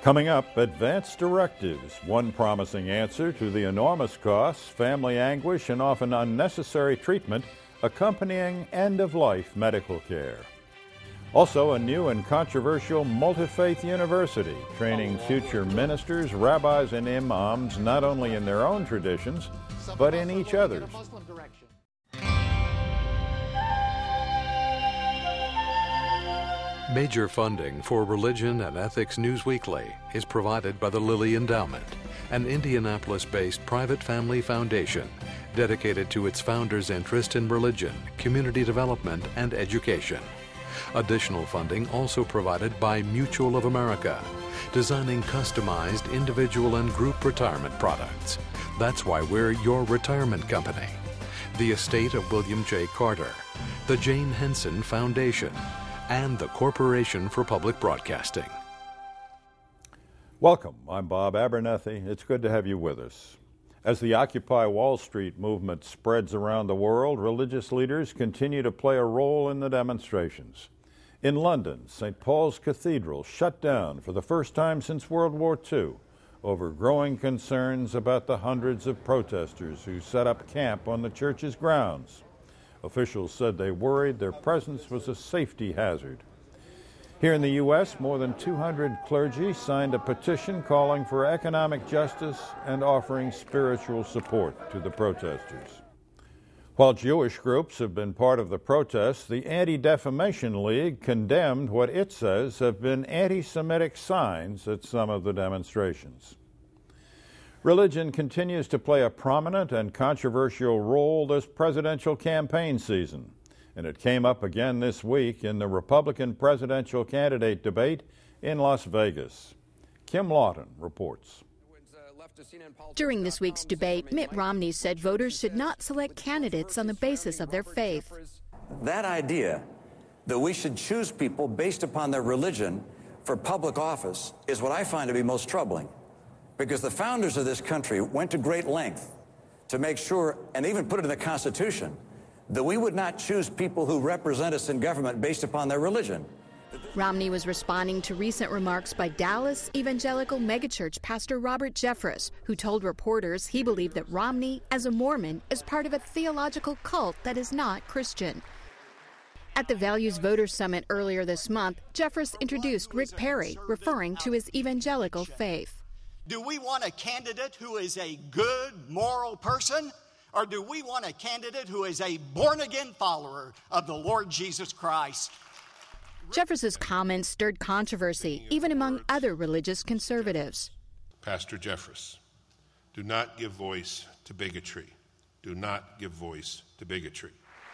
Coming up, advanced directives, one promising answer to the enormous costs, family anguish, and often unnecessary treatment accompanying end-of-life medical care. Also, a new and controversial multi-faith university training future ministers, rabbis, and imams not only in their own traditions, but in each other's. Major funding for Religion and Ethics News Weekly is provided by the Lilly Endowment, an Indianapolis-based private family foundation dedicated to its founders' interest in religion, community development, and education. Additional funding also provided by Mutual of America, designing customized individual and group retirement products. That's why we're your retirement company. The estate of William J. Carter, the Jane Henson Foundation, and the Corporation for Public Broadcasting. Welcome. I'm Bob Abernethy. It's good to have you with us. As the Occupy Wall Street movement spreads around the world, religious leaders continue to play a role in the demonstrations. In London, St. Paul's Cathedral shut down for the first time since World War II over growing concerns about the hundreds of protesters who set up camp on the church's grounds. Officials said they worried their presence was a safety hazard. Here in the U.S., more than 200 clergy signed a petition calling for economic justice and offering spiritual support to the protesters. While Jewish groups have been part of the protests, the Anti-Defamation League condemned what it says have been anti-Semitic signs at some of the demonstrations. Religion continues to play a prominent and controversial role this presidential campaign season, and it came up again this week in the Republican presidential candidate debate in Las Vegas. Kim Lawton reports. During this week's debate, Mitt Romney said voters should not select candidates on the basis of their faith. That idea that we should choose people based upon their religion for public office is what I find to be most troubling, because the founders of this country went to great length to make sure, and even put it in the Constitution, that we would not choose people who represent us in government based upon their religion. Romney was responding to recent remarks by Dallas evangelical megachurch pastor Robert Jeffress, who told reporters he believed that Romney, as a Mormon, is part of a theological cult that is not Christian. At the Values Voters Summit earlier this month, Jeffress introduced Rick Perry, referring to his evangelical faith. Do we want a candidate who is a good, moral person, or do we want a candidate who is a born-again follower of the Lord Jesus Christ? Jeffress's comments stirred controversy, even among other religious conservatives. Pastor Jeffress, do not give voice to bigotry. Do not give voice to bigotry.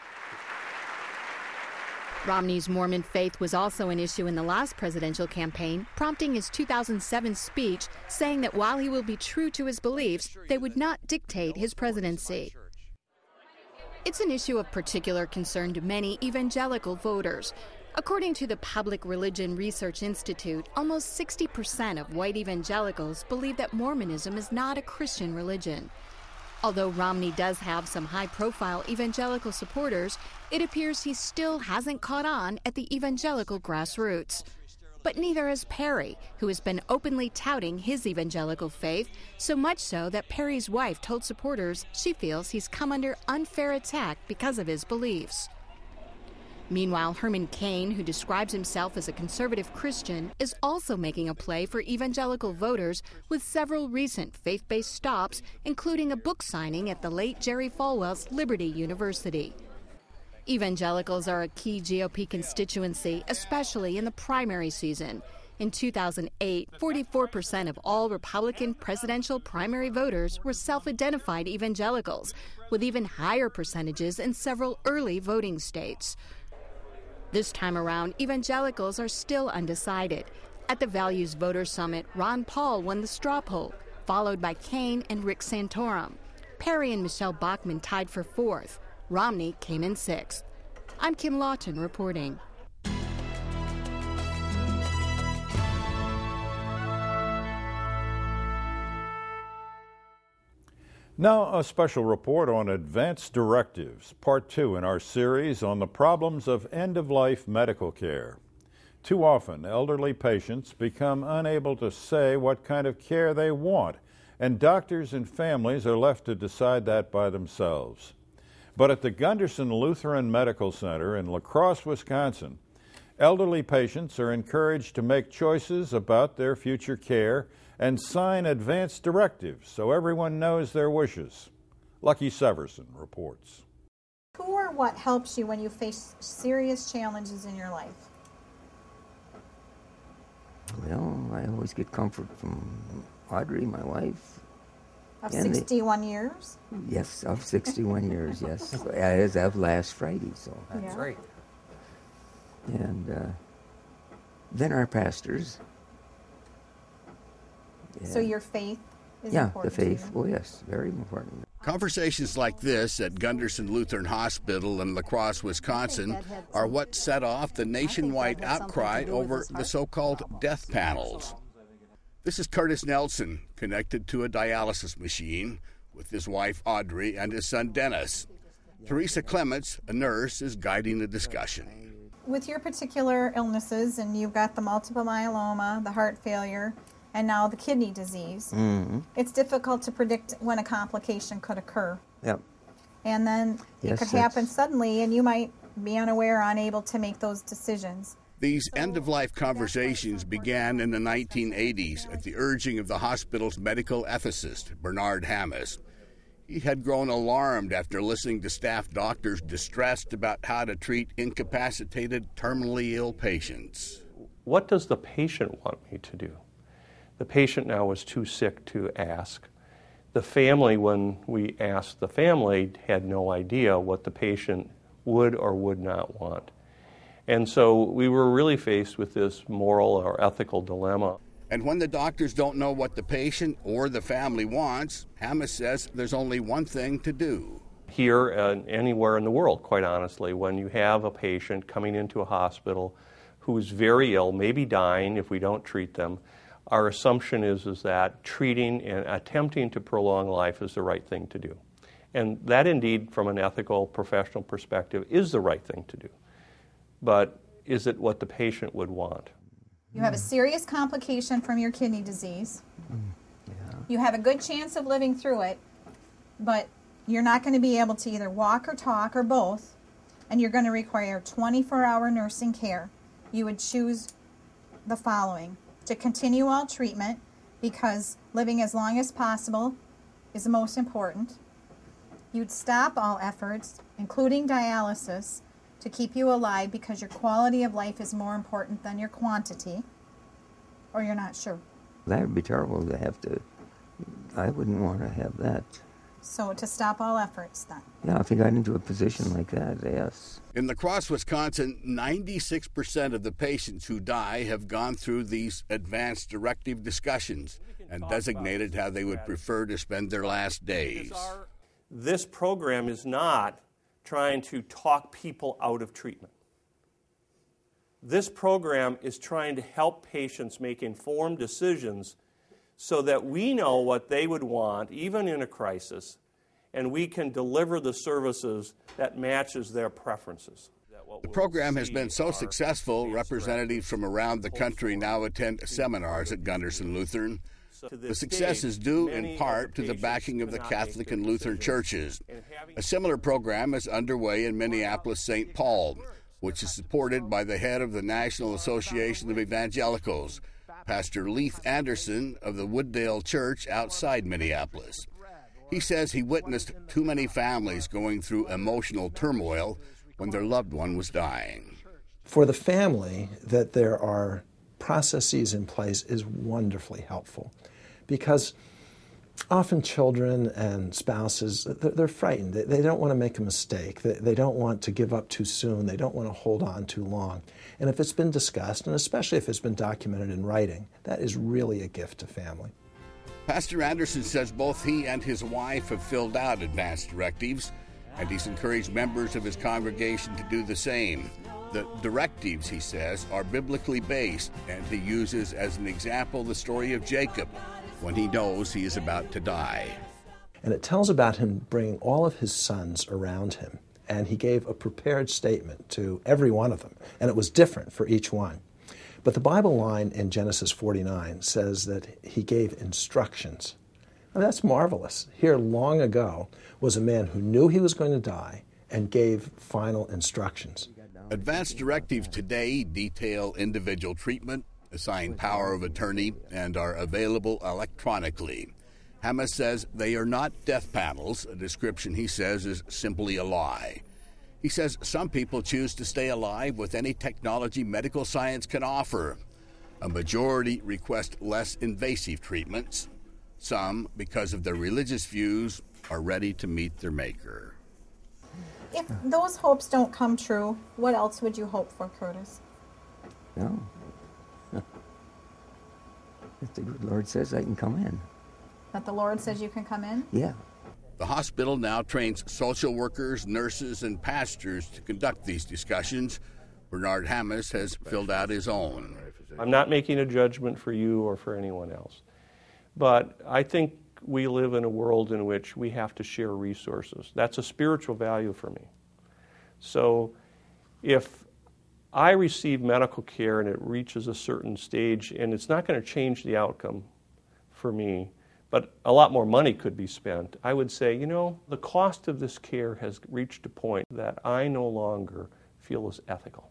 Romney's Mormon faith was also an issue in the last presidential campaign, prompting his 2007 speech saying that while he will be true to his beliefs, they would not dictate his presidency. It's an issue of particular concern to many evangelical voters. According to the Public Religion Research Institute, almost 60% of white evangelicals believe that Mormonism is not a Christian religion. Although Romney does have some high-profile evangelical supporters, it appears he still hasn't caught on at the evangelical grassroots. But neither has Perry, who has been openly touting his evangelical faith, so much so that Perry's wife told supporters she feels he's come under unfair attack because of his beliefs. Meanwhile, Herman Cain, who describes himself as a conservative Christian, is also making a play for evangelical voters with several recent faith-based stops, including a book signing at the late Jerry Falwell's Liberty University. Evangelicals are a key GOP constituency, especially in the primary season. In 2008, 44% of all Republican presidential primary voters were self-identified evangelicals, with even higher percentages in several early voting states. This time around, evangelicals are still undecided. At the Values Voters Summit, Ron Paul won the straw poll, followed by Cain and Rick Santorum. Perry and Michelle Bachmann tied for fourth. Romney came in sixth. I'm Kim Lawton reporting. Now, a special report on advanced directives, part 2 in our series on the problems of end-of-life medical care. Too often, elderly patients become unable to say what kind of care they want, and doctors and families are left to decide that by themselves. But at the Gunderson Lutheran Medical Center in La Crosse, Wisconsin, elderly patients are encouraged to make choices about their future care and sign advance directives so everyone knows their wishes. Lucky Severson reports. Who or what helps you when you face serious challenges in your life? Well, I always get comfort from Audrey, my wife. Of 61 years? Yes, of 61 years, yes. As of last Friday, so. That's right. And then our pastors. Yeah. So your faith is important the faith. to you? Oh, yes, very important. Conversations like this at Gunderson Lutheran Hospital in La Crosse, Wisconsin, are what set off the nationwide outcry over the so-called death panels. This is Curtis Nelson, connected to a dialysis machine with his wife Audrey and his son Dennis. Teresa Clements, a nurse, is guiding the discussion. With your particular illnesses, and you've got the multiple myeloma, the heart failure, and now the kidney disease, it's difficult to predict when a complication could occur. Yep. And then it could happen suddenly, and you might be unaware, unable to make those decisions. These end-of-life conversations began in the 1980s at the urging of the hospital's medical ethicist, Bernard Hammes. He had grown alarmed after listening to staff doctors distressed about how to treat incapacitated, terminally ill patients. What does the patient want me to do? The patient now was too sick to ask. The family, when we asked the family, had no idea what the patient would or would not want. And so we were really faced with this moral or ethical dilemma. And when the doctors don't know what the patient or the family wants, Hammes says there's only one thing to do. Here and anywhere in the world, quite honestly, when you have a patient coming into a hospital who's very ill, maybe dying if we don't treat them, our assumption is that treating and attempting to prolong life is the right thing to do. And that indeed, from an ethical, professional perspective, is the right thing to do. But is it what the patient would want? You have a serious complication from your kidney disease. You have a good chance of living through it, but you're not going to be able to either walk or talk or both, and you're going to require 24-hour nursing care. You would choose the following: to continue all treatment, because living as long as possible is the most important. You'd stop all efforts, including dialysis, to keep you alive because your quality of life is more important than your quantity, or you're not sure. That would be terrible to have to, I wouldn't want to have that. So to stop all efforts then? Yeah, if you got into a position like that, yes. In La Crosse, Wisconsin, 96% of the patients who die have gone through these advanced directive discussions and designated how they would prefer to spend their last days. This program is not trying to talk people out of treatment. This program is trying to help patients make informed decisions so that we know what they would want, even in a crisis, and we can deliver the services that matches their preferences. The program has been so successful, representatives from around the country now attend seminars at Gunderson Lutheran. The success is due in part to the backing of the Catholic and Lutheran churches. A similar program is underway in Minneapolis-St. Paul, which is supported by the head of the National Association of Evangelicals, Pastor Leith Anderson of the Wooddale Church outside Minneapolis. He says he witnessed too many families going through emotional turmoil when their loved one was dying. For the family, that there are processes in place is wonderfully helpful, because often children and spouses, they're frightened. They don't want to make a mistake. They don't want to give up too soon. They don't want to hold on too long. And if it's been discussed, and especially if it's been documented in writing, that is really a gift to family. Pastor Anderson says both he and his wife have filled out advance directives, and he's encouraged members of his congregation to do the same. The directives, he says, are biblically based, and he uses as an example the story of Jacob when he knows he is about to die. And it tells about him bringing all of his sons around him, and he gave a prepared statement to every one of them, and it was different for each one. But the Bible line in Genesis 49 says that he gave instructions. Now, that's marvelous. Here long ago was a man who knew he was going to die and gave final instructions. Advanced directives today detail individual treatment, assign power of attorney, and are available electronically. Hammes says they are not death panels, a description he says is simply a lie. He says some people choose to stay alive with any technology medical science can offer. A majority request less invasive treatments. Some, because of their religious views, are ready to meet their maker. If those hopes don't come true, what else would you hope for, Curtis? No. If the good Lord says I can come in. That the Lord says you can come in? Yeah. The hospital now trains social workers, nurses, and pastors to conduct these discussions. Bernard Hammes has filled out his own. I'm not making a judgment for you or for anyone else. But I think we live in a world in which we have to share resources. That's a spiritual value for me. So if I receive medical care and it reaches a certain stage and it's not going to change the outcome for me, but a lot more money could be spent, I would say, you know, the cost of this care has reached a point that I no longer feel is ethical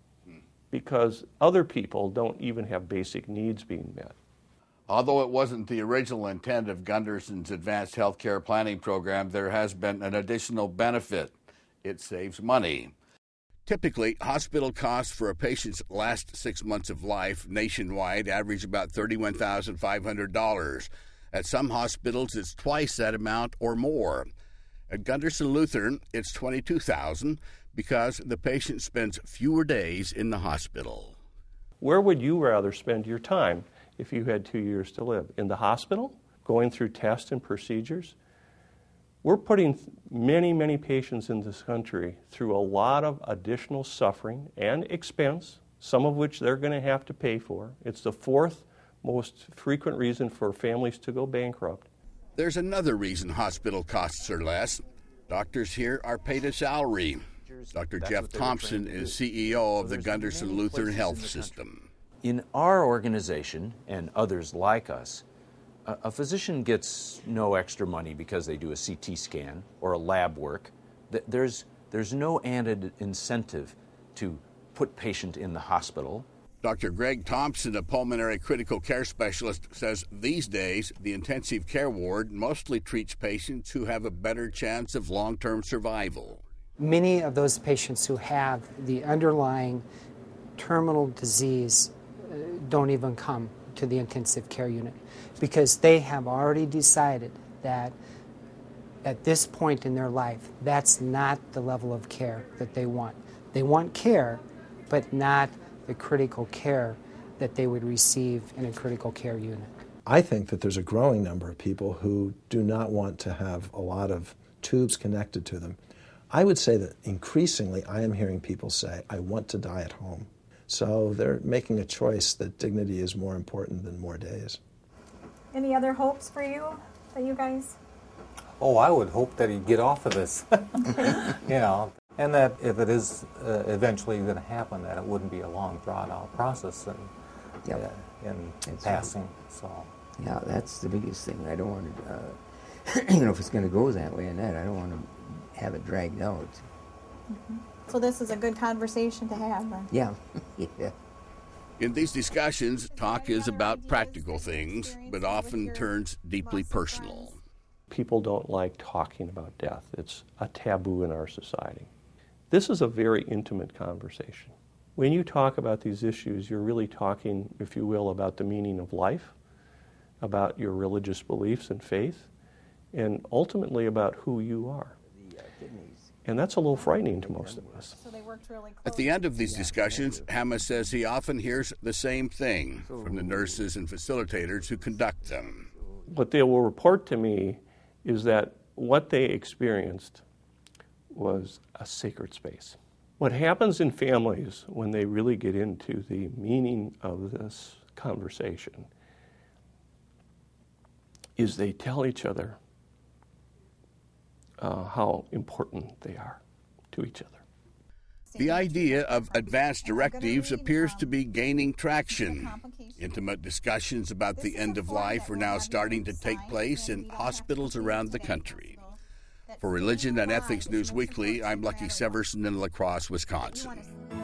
because other people don't even have basic needs being met. Although it wasn't the original intent of Gunderson's advanced health care planning program, there has been an additional benefit. It saves money. Typically, hospital costs for a patient's last 6 months of life nationwide average about $31,500. At some hospitals, it's twice that amount or more. At Gunderson Lutheran, it's $22,000 because the patient spends fewer days in the hospital. Where would you rather spend your time if you had 2 years to live? In the hospital, going through tests and procedures? We're putting many, many patients in this country through a lot of additional suffering and expense, some of which they're going to have to pay for. It's the fourth most frequent reason for families to go bankrupt. There's another reason hospital costs are less. Doctors here are paid a salary. Dr. Jeff Thompson is CEO of the Gunderson Lutheran Health System. In our organization and others like us, a physician gets no extra money because they do a CT scan or a lab work. There's no added incentive to put patient in the hospital. Dr. Greg Thompson, a pulmonary critical care specialist, says these days the intensive care ward mostly treats patients who have a better chance of long-term survival. Many of those patients who have the underlying terminal disease don't even come to the intensive care unit because they have already decided that at this point in their life, that's not the level of care that they want. They want care, but not the critical care that they would receive in a critical care unit. I think that there's a growing number of people who do not want to have a lot of tubes connected to them. I would say that increasingly I am hearing people say, I want to die at home. So they're making a choice that dignity is more important than more days. Any other hopes for you that you guys? Oh, I would hope that he'd get off of this, you know, and that if it is eventually going to happen, that it wouldn't be a long, drawn-out process in passing. So. Yeah, that's the biggest thing. I don't want to, if it's going to go that way and that, I don't want to have it dragged out. Mm-hmm. So this is a good conversation to have, then. Yeah. Yeah. In these discussions, talk is about practical things, but often turns deeply personal. People don't like talking about death. It's a taboo in our society. This is a very intimate conversation. When you talk about these issues, you're really talking, if you will, about the meaning of life, about your religious beliefs and faith, and ultimately about who you are. And that's a little frightening to most of us. So they worked really close. At the end of these discussions, Hammes says he often hears the same thing from the nurses and facilitators who conduct them. What they will report to me is that what they experienced was a sacred space. What happens in families when they really get into the meaning of this conversation is they tell each other how important they are to each other. The idea of advanced directives appears to be gaining traction. Intimate discussions about the end of life are now starting to take place in hospitals around the country. For Religion and Ethics News Weekly, I'm Lucky Severson in La Crosse, Wisconsin.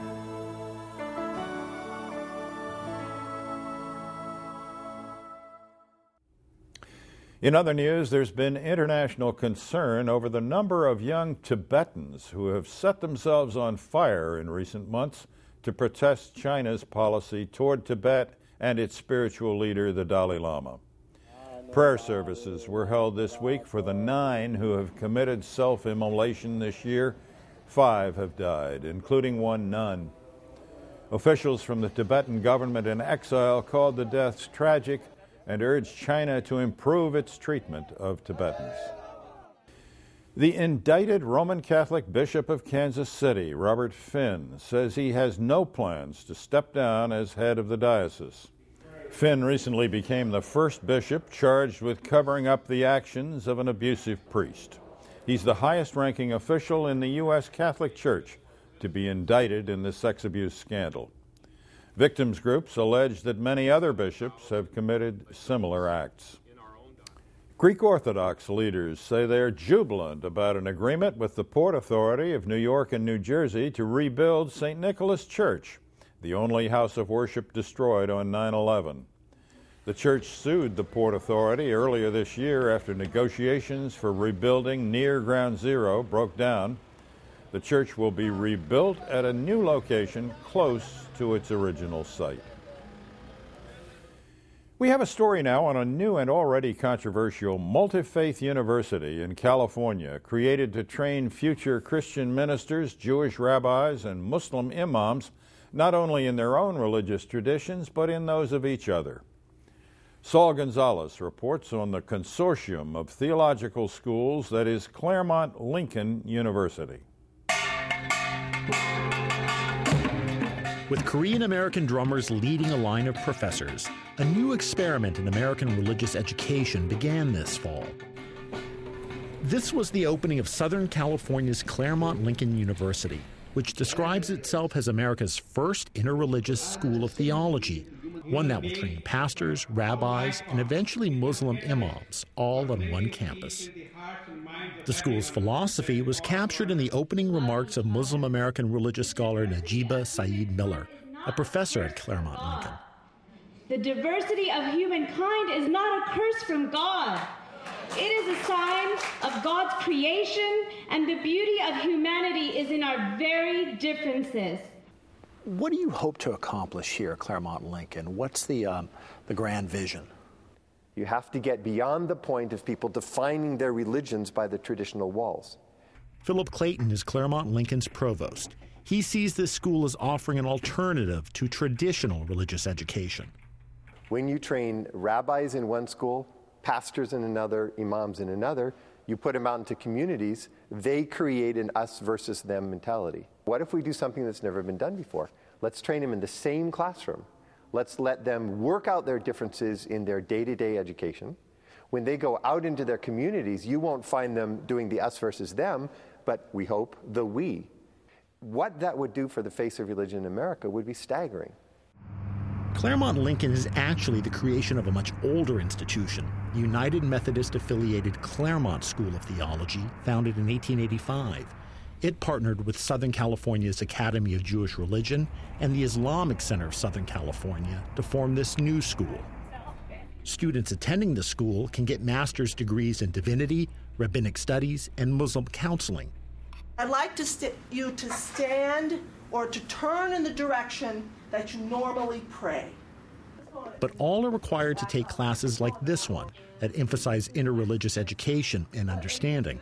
In other news, there's been international concern over the number of young Tibetans who have set themselves on fire in recent months to protest China's policy toward Tibet and its spiritual leader, the Dalai Lama. Prayer services were held this week for the 9 who have committed self-immolation this year. 5 have died, including 1 nun. Officials from the Tibetan government in exile called the deaths tragic and urged China to improve its treatment of Tibetans. The indicted Roman Catholic Bishop of Kansas City, Robert Finn, says he has no plans to step down as head of the diocese. Finn recently became the first bishop charged with covering up the actions of an abusive priest. He's the highest-ranking official in the U.S. Catholic Church to be indicted in the sex abuse scandal. Victims groups allege that many other bishops have committed similar acts. Greek Orthodox leaders say they're jubilant about an agreement with the Port Authority of New York and New Jersey to rebuild St. Nicholas Church, the only house of worship destroyed on 9/11. The church sued the Port Authority earlier this year after negotiations for rebuilding near Ground Zero broke down. The church will be rebuilt at a new location close to its original site. We have a story now on a new and already controversial multi-faith university in California created to train future Christian ministers, Jewish rabbis, and Muslim imams not only in their own religious traditions but in those of each other. Saul Gonzalez reports on the consortium of theological schools that is Claremont Lincoln University. With Korean-American drummers leading a line of professors, a new experiment in American religious education began this fall. This was the opening of Southern California's Claremont Lincoln University, which describes itself as America's first interreligious school of theology, one that will train pastors, rabbis, and eventually Muslim imams, all on one campus. The school's philosophy was captured in the opening remarks of Muslim American religious scholar Najiba Saeed Miller, a professor at Claremont Lincoln. The diversity of humankind is not a curse from God. It is a sign of God's creation, and the beauty of humanity is in our very differences. What do you hope to accomplish here at Claremont Lincoln? What's the grand vision? You have to get beyond the point of people defining their religions by the traditional walls. Philip Clayton is Claremont Lincoln's provost. He sees this school as offering an alternative to traditional religious education. When you train rabbis in one school, pastors in another, imams in another, you put them out into communities, they create an us versus them mentality. What if we do something that's never been done before? Let's train them in the same classroom. Let's let them work out their differences in their day-to-day education. When they go out into their communities, you won't find them doing the us versus them, but we hope the we. What that would do for the face of religion in America would be staggering. Claremont Lincoln is actually the creation of a much older institution, the United Methodist-affiliated Claremont School of Theology, founded in 1885. It partnered with Southern California's Academy of Jewish Religion and the Islamic Center of Southern California to form this new school. Students attending the school can get master's degrees in divinity, rabbinic studies, and Muslim counseling. I'd like you to stand or to turn in the direction that you normally pray. But all are required to take classes like this one that emphasize interreligious education and understanding.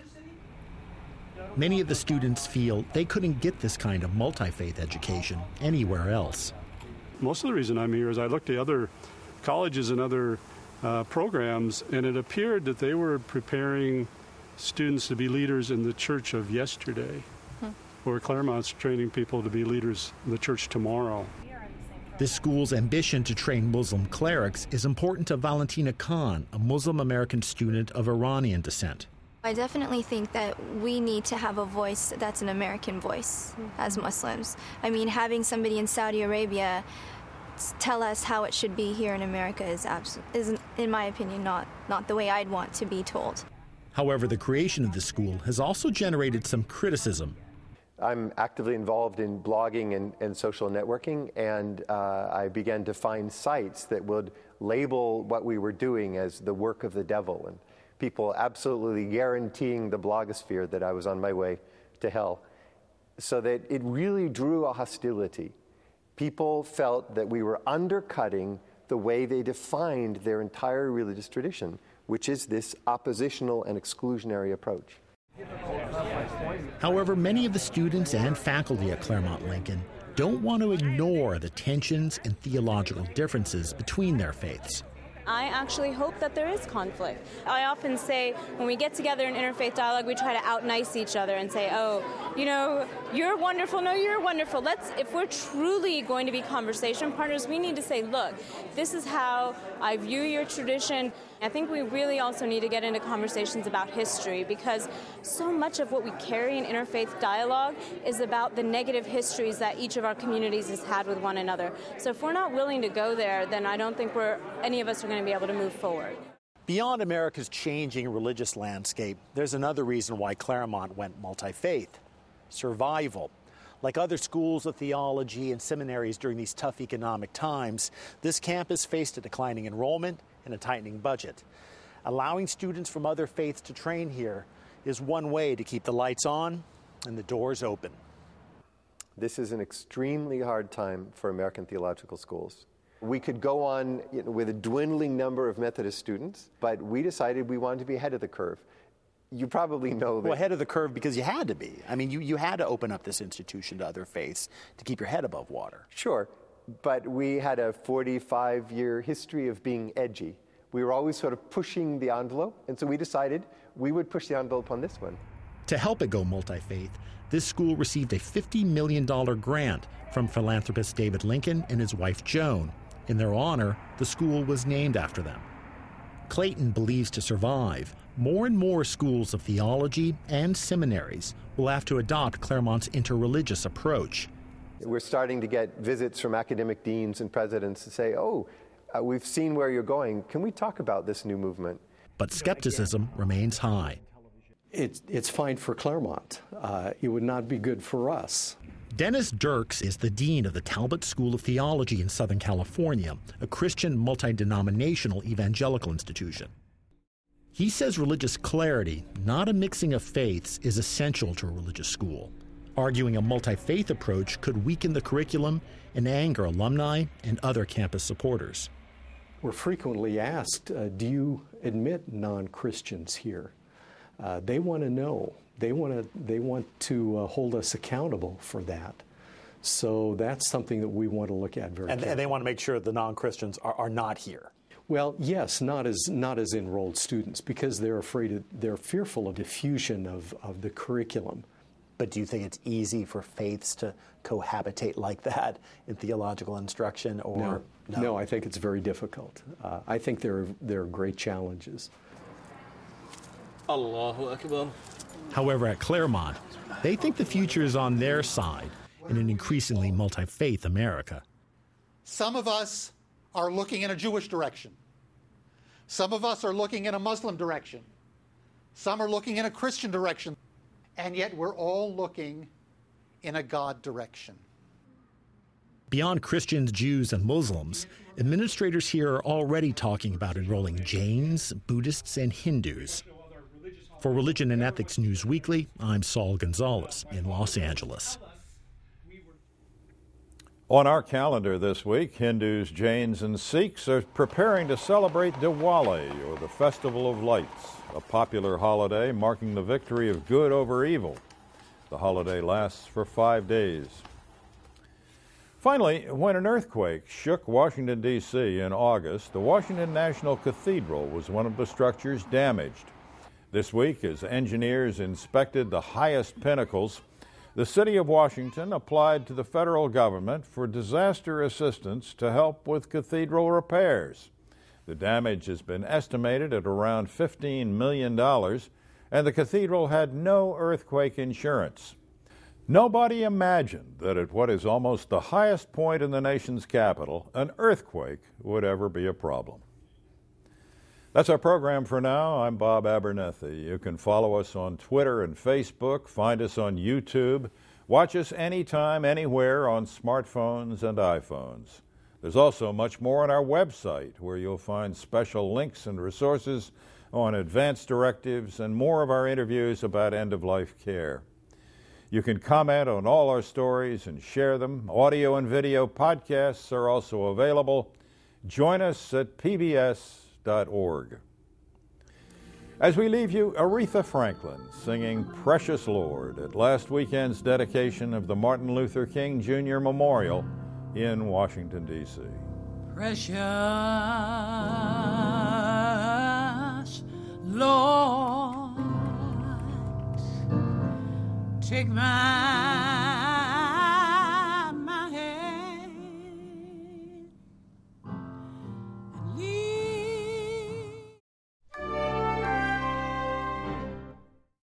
Many of the students feel they couldn't get this kind of multi-faith education anywhere else. Most of the reason I'm here is I looked at other colleges and other programs, and it appeared that they were preparing students to be leaders in the church of yesterday, where Claremont's training people to be leaders in the church tomorrow. This school's ambition to train Muslim clerics is important to Valentina Khan, a Muslim American student of Iranian descent. I definitely think that we need to have a voice that's an American voice as Muslims. I mean, having somebody in Saudi Arabia tell us how it should be here in America is in my opinion, not the way I'd want to be told. However, the creation of the school has also generated some criticism. I'm actively involved in blogging and social networking, and I began to find sites that would label what we were doing as the work of the devil, and people absolutely guaranteeing the blogosphere that I was on my way to hell. So that it really drew a hostility. People felt that we were undercutting the way they defined their entire religious tradition, which is this oppositional and exclusionary approach. However, many of the students and faculty at Claremont Lincoln don't want to ignore the tensions and theological differences between their faiths. I actually hope that there is conflict. I often say when we get together in interfaith dialogue, we try to out-nice each other and say, oh, you know, you're wonderful, no, you're wonderful. If we're truly going to be conversation partners, we need to say, look, this is how I view your tradition. I think we really also need to get into conversations about history, because so much of what we carry in interfaith dialogue is about the negative histories that each of our communities has had with one another. So if we're not willing to go there, then I don't think any of us are going to be able to move forward. Beyond America's changing religious landscape, there's another reason why Claremont went multi-faith: survival. Like other schools of theology and seminaries during these tough economic times, this campus faced a declining enrollment and a tightening budget. Allowing students from other faiths to train here is one way to keep the lights on and the doors open. This is an extremely hard time for American theological schools. We could go on with a dwindling number of Methodist students, but we decided we wanted to be ahead of the curve. You probably know that. Well, ahead of the curve because you had to be. I mean, you had to open up this institution to other faiths to keep your head above water. Sure, but we had a 45-year history of being edgy. We were always sort of pushing the envelope, and so we decided we would push the envelope on this one. To help it go multi-faith, this school received a $50 million grant from philanthropist David Lincoln and his wife Joan. In their honor, the school was named after them. Clayton believes to survive, more and more schools of theology and seminaries will have to adopt Claremont's interreligious approach. We're starting to get visits from academic deans and presidents to say, we've seen where you're going. Can we talk about this new movement? But skepticism remains high. It's fine for Claremont. It would not be good for us. Dennis Dirks is the dean of the Talbot School of Theology in Southern California, a Christian multi-denominational evangelical institution. He says religious clarity, not a mixing of faiths, is essential to a religious school, arguing a multi-faith approach could weaken the curriculum and anger alumni and other campus supporters. We're frequently asked, do you admit non-Christians here? They want to know. They want to hold us accountable for that. So that's something that we want to look at very carefully. And they want to make sure the non-Christians are not here. Well, yes, not as enrolled students, because they're fearful of diffusion of the curriculum. But do you think it's easy for faiths to cohabitate like that in theological instruction? Or no, I think it's very difficult. I think there are great challenges. Allahu Akbar. However, at Claremont, they think the future is on their side in an increasingly multi-faith America. Some of us are looking in a Jewish direction. Some of us are looking in a Muslim direction. Some are looking in a Christian direction. And yet we're all looking in a God direction. Beyond Christians, Jews, and Muslims, administrators here are already talking about enrolling Jains, Buddhists, and Hindus. For Religion and Ethics News Weekly, I'm Saul Gonzalez in Los Angeles. On our calendar this week, Hindus, Jains, and Sikhs are preparing to celebrate Diwali, or the Festival of Lights, a popular holiday marking the victory of good over evil. The holiday lasts for 5 days. Finally, when an earthquake shook Washington, D.C. in August, the Washington National Cathedral was one of the structures damaged. This week, as engineers inspected the highest pinnacles, the city of Washington applied to the federal government for disaster assistance to help with cathedral repairs. The damage has been estimated at around $15 million, and the cathedral had no earthquake insurance. Nobody imagined that at what is almost the highest point in the nation's capital, an earthquake would ever be a problem. That's our program for now. I'm Bob Abernethy. You can follow us on Twitter and Facebook, find us on YouTube, watch us anytime, anywhere on smartphones and iPhones. There's also much more on our website where you'll find special links and resources on advanced directives and more of our interviews about end-of-life care. You can comment on all our stories and share them. Audio and video podcasts are also available. Join us at pbs.org. As we leave you, Aretha Franklin singing Precious Lord at last weekend's dedication of the Martin Luther King Jr. Memorial in Washington, D.C. Precious Lord, take my